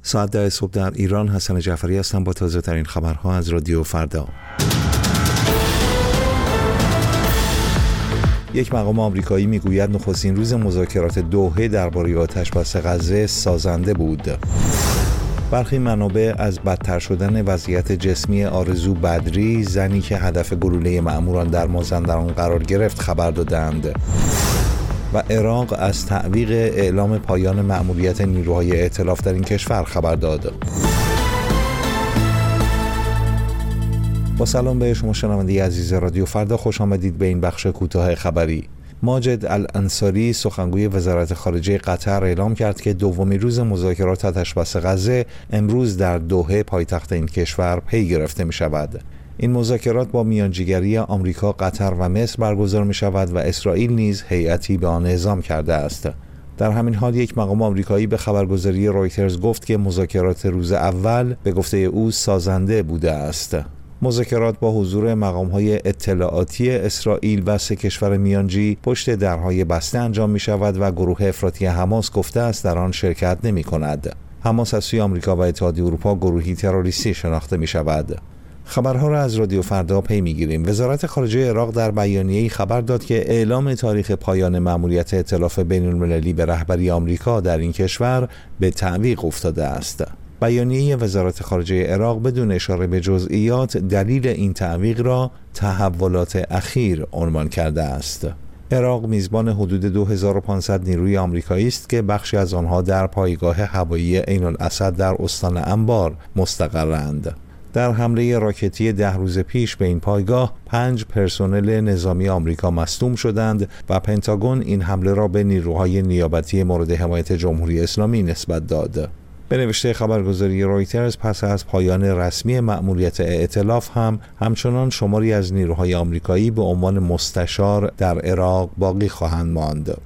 ساعت 10 صبح در ایران. حسن جعفری هستم با تازه ترین خبرها از رادیو فردا. یک مقام آمریکایی میگوید نخستین روز مذاکرات دوحه درباره آتش‌بس غزه سازنده بود. برخی منابع از بدتر شدن وضعیت جسمی آرزو بدری، زنی که هدف گلوله مأموران در مازندران قرار گرفت، خبر دادند. و عراق از تعویق اعلام پایان مأموریت نیروهای ائتلاف در این کشور خبر داد. با سلام به شما شنونده عزیز رادیو فردا، خوش آمدید به این بخش کوتاه خبری. ماجد الانصاری سخنگوی وزارت خارجه قطر اعلام کرد که دومین روز مذاکرات آتش‌بس غزه امروز در دوحه پایتخت این کشور پی گرفته می شود. این مذاکرات با میانجیگری آمریکا، قطر و مصر برگزار می شود و اسرائیل نیز هیئتی به آن اعزام کرده است. در همین حال یک مقام آمریکایی به خبرگزاری رویترز گفت که مذاکرات روز اول به گفته او سازنده بوده است. مذاکرات با حضور مقام‌های اطلاعاتی اسرائیل و سه کشور میانجی پشت درهای بسته انجام می شود و گروه افراطی حماس گفته است در آن شرکت نمی کند. حماس از سوی آمریکا و اتحادیه اروپا گروهی تروریستی شناخته می شود. خبرها را از رادیو فردا پی میگیریم. وزارت خارجه عراق در بیانیه‌ای خبر داد که اعلام تاریخ پایان مأموریت ائتلاف بین‌المللی به رهبری آمریکا در این کشور به تعویق افتاده است. بیانیه وزارت خارجه عراق بدون اشاره به جزئیات دلیل این تعویق را تحولات اخیر عنوان کرده است. عراق میزبان حدود 2500 نیروی آمریکایی است که بخشی از آنها در پایگاه هوایی عین الاسد در استان انبار مستقرند. در حمله راکتی 10 روز پیش به این پایگاه 5 پرسنل نظامی آمریکا مصدوم شدند و پنتاگون این حمله را به نیروهای نیابتی مورد حمایت جمهوری اسلامی نسبت داد. به نوشته خبرگزاری رویترز، پس از پایان رسمی مأموریت ائتلاف همچنان شماری از نیروهای آمریکایی به عنوان مستشار در عراق باقی خواهند ماند.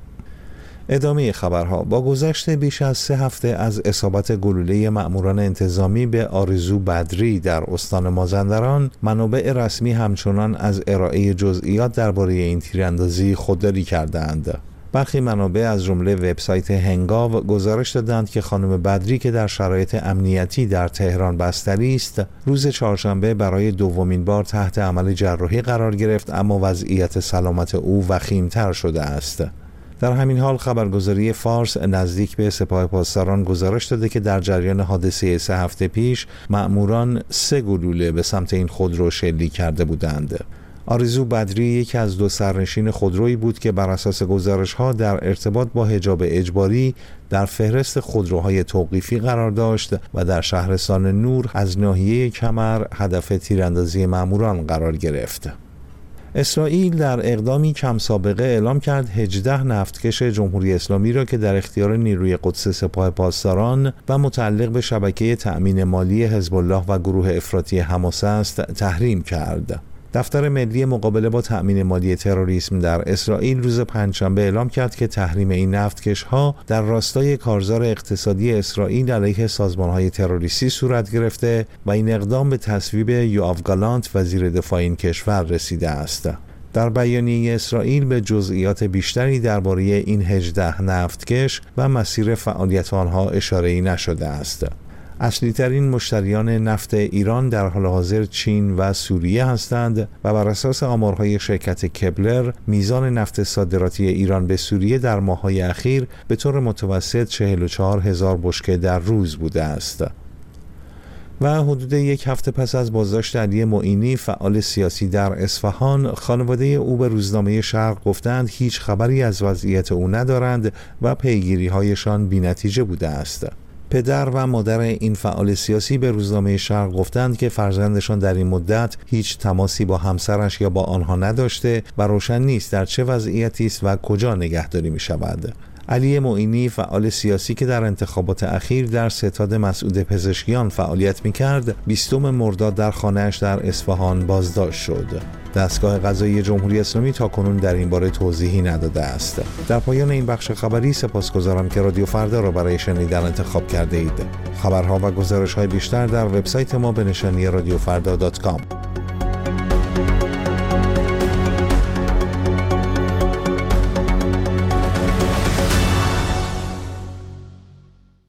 ادامه خبرها. با گذشت بیش از 3 هفته از اصابت گلوله مأموران انتظامی به آرزو بدری در استان مازندران، منابع رسمی همچنان از ارائه جزئیات درباره این تیراندازی خودداری کردند. برخی منابع از جمله وبسایت هنگاو گزارش دادند که خانم بدری که در شرایط امنیتی در تهران بستری است، روز چهارشنبه برای دومین بار تحت عمل جراحی قرار گرفت، اما وضعیت سلامت او وخیم‌تر شده است. در همین حال خبرگزاری فارس نزدیک به سپاه پاسداران گزارش داده که در جریان حادثه 3 هفته پیش مأموران 3 گلوله به سمت این خودرو شلیک کرده بودند. آرزو بدری یکی از 2 سرنشین خودرویی بود که بر اساس گزارش‌ها در ارتباط با حجاب اجباری در فهرست خودروهای توقیفی قرار داشت و در شهرستان نور از ناحیه کمر هدف تیراندازی مأموران قرار گرفت. اسرائیل در اقدامی کم سابقه اعلام کرد 18 نفتکش جمهوری اسلامی را که در اختیار نیروی قدس سپاه پاسداران و متعلق به شبکه تأمین مالی حزب الله و گروه افراطی حماس است تحریم کرد. دفتر ملی مقابله با تأمین مالی تروریسم در اسرائیل روز پنجشنبه اعلام کرد که تحریم این نفتکش‌ها در راستای کارزار اقتصادی اسرائیل علیه سازمان‌های تروریستی صورت گرفته و این اقدام به تصویب یوآف گالانت وزیر دفاع این کشور رسیده است. در بیانیه اسرائیل به جزئیات بیشتری درباره این 18 نفتکش و مسیر فعالیت آنها اشاره‌ای نشده است. اصلی ترین مشتریان نفت ایران در حال حاضر چین و سوریه هستند و بر اساس آمارهای شرکت کپلر میزان نفت صادراتی ایران به سوریه در ماه‌های اخیر به طور متوسط 44,000 بشکه در روز بوده است. و حدود 1 هفته پس از بازداشت علی معینی فعال سیاسی در اصفهان، خانواده او به روزنامه شرق گفتند هیچ خبری از وضعیت او ندارند و پیگیری‌هایشان بی‌نتیجه بوده است. پدر و مادر این فعال سیاسی به روزنامه شرق گفتند که فرزندشان در این مدت هیچ تماسی با همسرش یا با آنها نداشته و روشن نیست در چه وضعیتی است و کجا نگهداری می شود. علی معینی فعال سیاسی که در انتخابات اخیر در ستاد مسعود پزشکیان فعالیت می‌کرد، 20 مرداد در خانه‌اش در اصفهان بازداشت شد. دستگاه قضایی جمهوری اسلامی تاکنون در این باره توضیحی نداده است. در پایان این بخش خبری سپاسگزارم که رادیو فردا را برای شنیدن انتخاب کرده اید. خبرها و گزارش‌های بیشتر در وبسایت ما به نشانی radiofrda.com.